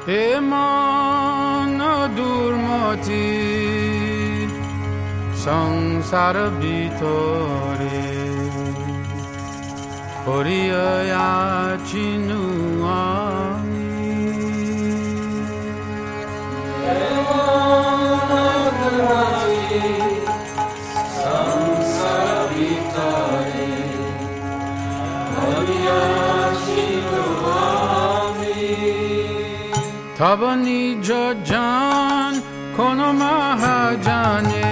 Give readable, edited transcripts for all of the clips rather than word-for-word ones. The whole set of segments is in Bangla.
এমন দুর্মতি সংসার ভিতরে পড়িয়া আছি আমি। সংসার ভিতরে পড়িয়া আছি আমি। তব নিজ জান কোন মহাজানে,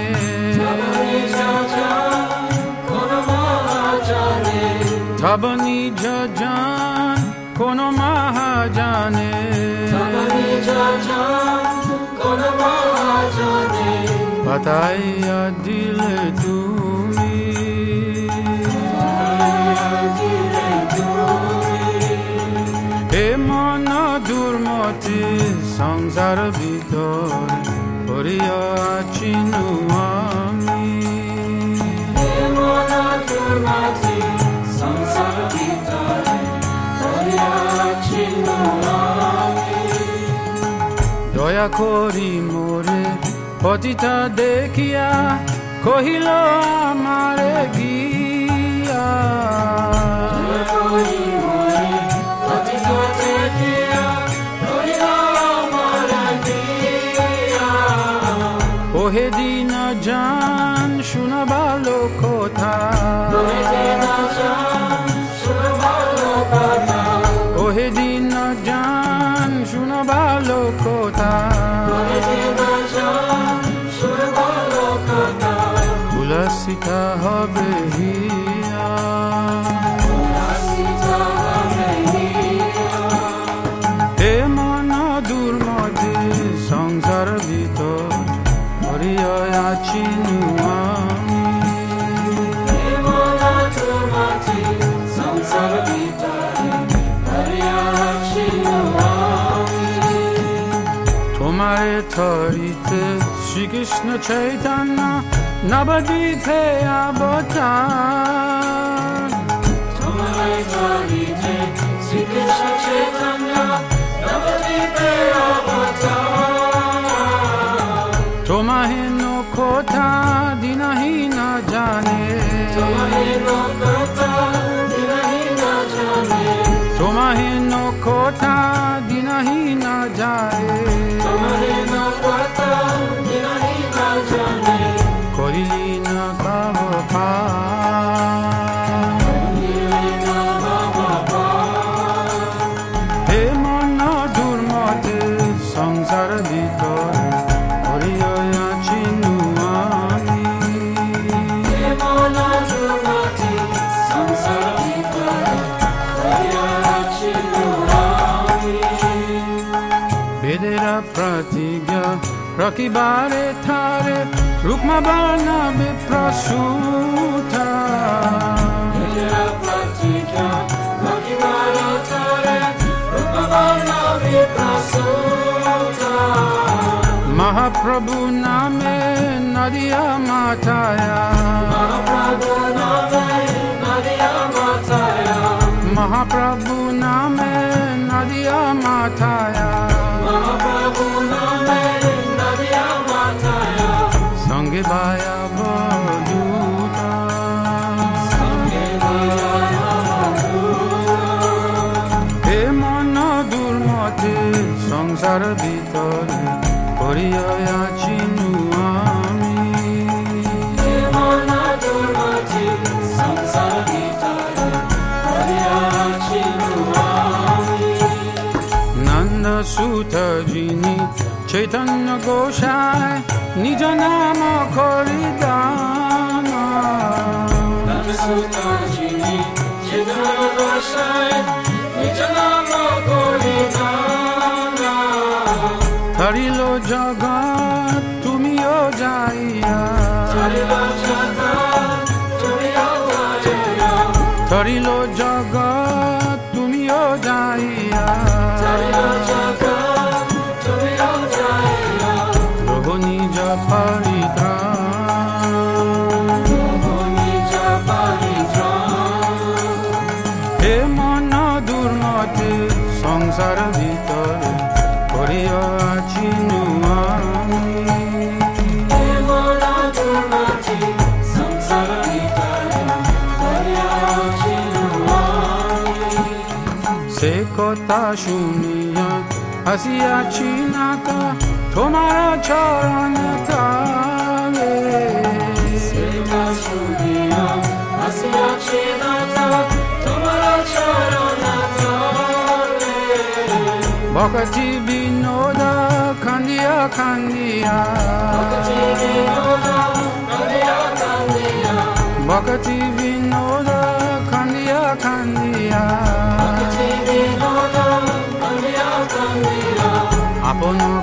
তব নিজ জান কোন মহাজানে, বাতাইয়া দিলে তুমি, হে মন দুর্মতি সংসার ভিতরে পড়িয়া আছি আমি। সংসার ভিতরে পড়িয়া আছি আমি। দয়া করি মোরে পতিতা দেখিয়া কহিল আমারে গিয়া, ওহে দিন জান শুনবালো কথা, ওহে দিন জান শুনবালো কথা, উল্লাসিতা হবে হিয়া, হে মন দুর্মতি সংসার ভিতর পড়িয়া আছি আমি। সংসার ভিতরে পড়িয়া আছি আমি। তোমারে ধরিতে শ্রীকৃষ্ণ চৈতন্য নবদ্বীপে অবতার, তোমারে ধরিতে শ্রীকৃষ্ণ চৈতন্য নবদ্বীপে অবতার। তোমাহেন কথা দিনহীন জানে, তোমাহেন কথা দিনহীন জানে, তোমাহেন কথা দিনহীন যায়, তোমাহেন কথা দিনহীন জানে, করিলি না পাব হে মন দুর্মতি সংসার ভিতরে পড়িয়া আছি আমি। সংসার ভিতরে পড়িয়া আছি আমি। বেদের প্রতিজ্ঞা রকিবারে থারে রুক্মা বানাবে প্রসূতা, মহাপ্রভু নামে নদিয়া মাথায়া, মহাপ্রভু নামে নদিয়া মাথায়া, সঙ্গে বায়া বদুতা, হে মন দুর্মতি সংসার ভিতরে পড়িয়া আছি আমি। সংসার ভিতরে পড়িয়া আছি আমি। নন্দ সুত যিনি চৈতন্য গোসায় নিজ নাম করি দান, ধরিল জগৎ তুমিও যাইয়া, ধরিল জগৎ তুমিও যাইয়া, প্রভু নিজ পরিত্রাণ, হে মন দুর্মতি সংসার ভিতরে কথা শুনিয়া হাসিয়াছি নাতা তোমার চরণ তলে সেবা শুনিয়া হাসিয়াছি নাথা তোমার চরণ তলে ভক্তি বিনোদ কান্দিয়া কান্দিয়া ভক্তি বিনোদ কান্দিয়া কান্দিয়া ভক্তি বিনোদ কান্দিয়া কান্দিয়া ভক্তি বিনোদ কান্দিয়া কান্দিয়া আপন